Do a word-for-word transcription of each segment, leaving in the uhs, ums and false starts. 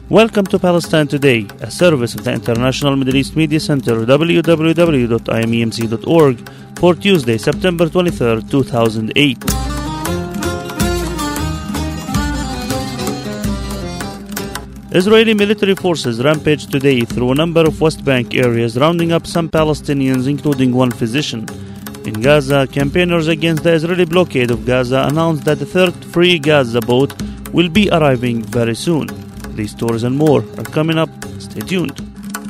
Welcome to Palestine Today, a service of the International Middle East Media Center, w w w dot i m e m c dot org, for Tuesday, September twenty-third, two thousand eight. Israeli military forces rampaged today through a number of West Bank areas, rounding up some Palestinians, including one physician. In Gaza, campaigners against the Israeli blockade of Gaza announced that the third Free Gaza boat will be arriving very soon. These stories and more are coming up. Stay tuned.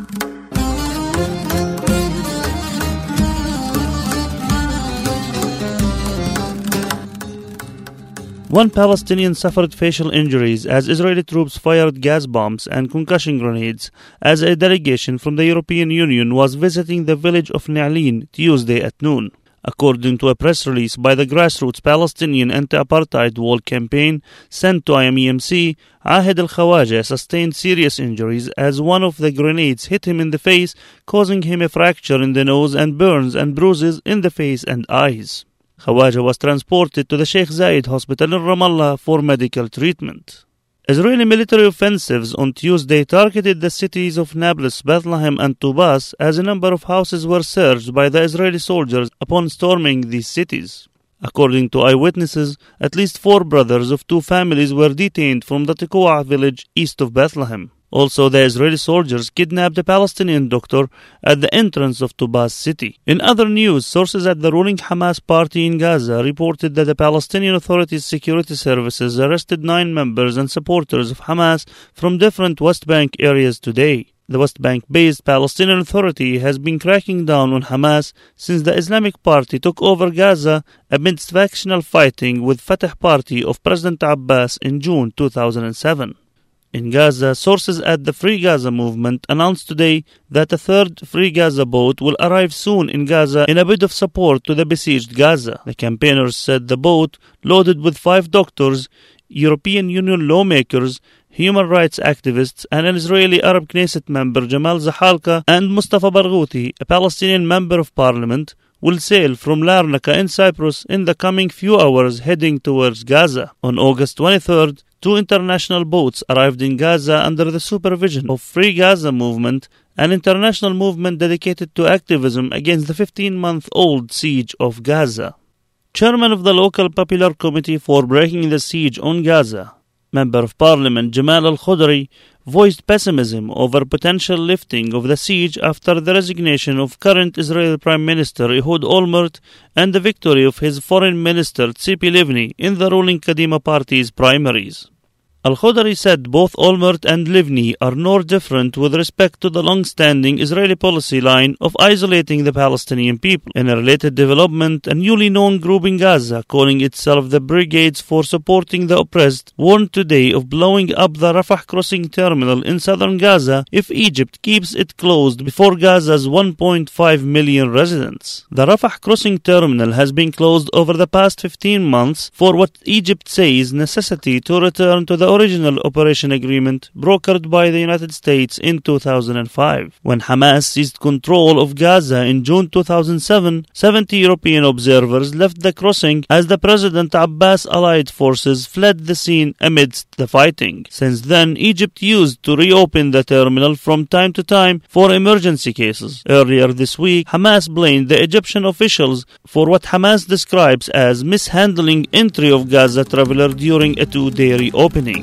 One Palestinian suffered facial injuries as Israeli troops fired gas bombs and concussion grenades as a delegation from the European Union was visiting the village of Na'lin Tuesday at noon. According to a press release by the grassroots Palestinian Anti-Apartheid Wall campaign sent to I M E M C, Ahed al-Khawaja sustained serious injuries as one of the grenades hit him in the face, causing him a fracture in the nose and burns and bruises in the face and eyes. Khawaja was transported to the Sheikh Zayed Hospital in Ramallah for medical treatment. Israeli military offensives on Tuesday targeted the cities of Nablus, Bethlehem and Tubas as a number of houses were searched by the Israeli soldiers upon storming these cities. According to eyewitnesses, at least four brothers of two families were detained from the Tekoa village east of Bethlehem. Also, the Israeli soldiers kidnapped a Palestinian doctor at the entrance of Tubas city. In other news, sources at the ruling Hamas party in Gaza reported that the Palestinian Authority's security services arrested nine members and supporters of Hamas from different West Bank areas today. The West Bank-based Palestinian Authority has been cracking down on Hamas since the Islamic Party took over Gaza amidst factional fighting with Fatah party of President Abbas in June two thousand seven. In Gaza, sources at the Free Gaza movement announced today that a third Free Gaza boat will arrive soon in Gaza in a bid of support to the besieged Gaza. The campaigners said the boat, loaded with five doctors, European Union lawmakers, human rights activists, and an Israeli Arab Knesset member Jamal Zahalka and Mustafa Barghouti, a Palestinian member of parliament, will sail from Larnaca in Cyprus in the coming few hours heading towards Gaza. On August twenty-third, two international boats arrived in Gaza under the supervision of Free Gaza Movement, an international movement dedicated to activism against the fifteen-month-old siege of Gaza. Chairman of the local Popular Committee for Breaking the Siege on Gaza, Member of Parliament Jamal Al-Khodri, voiced pessimism over potential lifting of the siege after the resignation of current Israeli Prime Minister Ehud Olmert and the victory of his Foreign Minister Tzipi Livni in the ruling Kadima party's primaries. Al-Khodri said both Olmert and Livni are no different with respect to the long-standing Israeli policy line of isolating the Palestinian people. In a related development, a newly known group in Gaza, calling itself the Brigades for Supporting the Oppressed, warned today of blowing up the Rafah crossing terminal in southern Gaza if Egypt keeps it closed before Gaza's one point five million residents. The Rafah crossing terminal has been closed over the past fifteen months for what Egypt says necessity to return to the original operation agreement brokered by the United States in two thousand five. When Hamas seized control of Gaza in June two thousand seven, seventy European observers left the crossing as the President Abbas allied forces fled the scene amidst the fighting. Since then, Egypt used to reopen the terminal from time to time for emergency cases. Earlier this week, Hamas blamed the Egyptian officials for what Hamas describes as mishandling entry of Gaza traveler during a two-day reopening.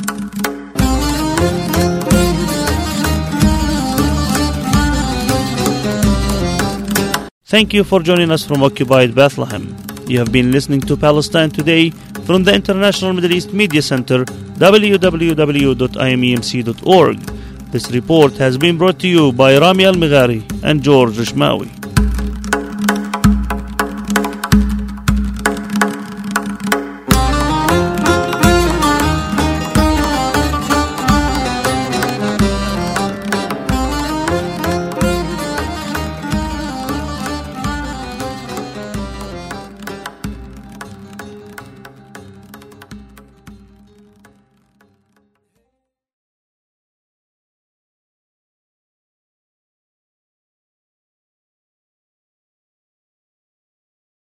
Thank you for joining us from Occupied Bethlehem. You have been listening to Palestine Today from the International Middle East Media Center, w w w dot i m e m c dot org. This report has been brought to you by Rami Al-Mighari and George Rishmawi.